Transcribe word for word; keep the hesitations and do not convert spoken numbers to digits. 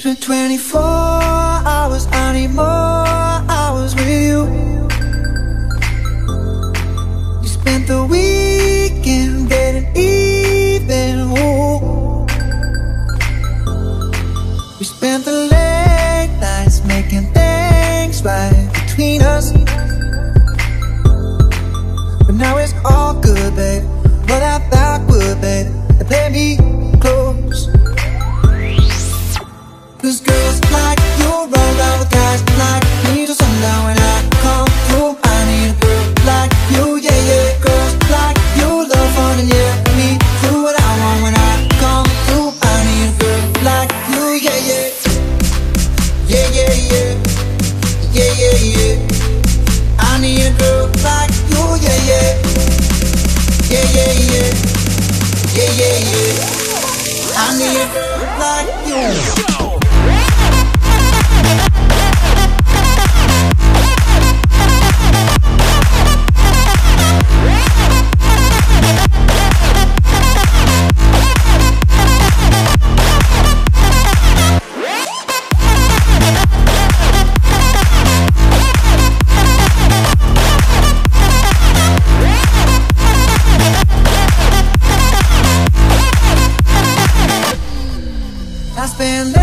spent twenty-four hours, I need more hours with you. You spent the weekend getting even, ooh. We spent the late nights making things right between us. But now it's all good, babe. Roll that backward, babe, and play me close. Cause girls like you run around with guys like me till sundown. When I come through, I need a girl like you, yeah, yeah. Girls like you love fun and yeah, me do what I want. When I come through, I need a girl like you, yeah, yeah. Yeah, yeah, yeah. Yeah, yeah, yeah. I need a girl like you, yeah, yeah. Yeah, yeah, yeah. Yeah, yeah, yeah. I need a girl like you. I spend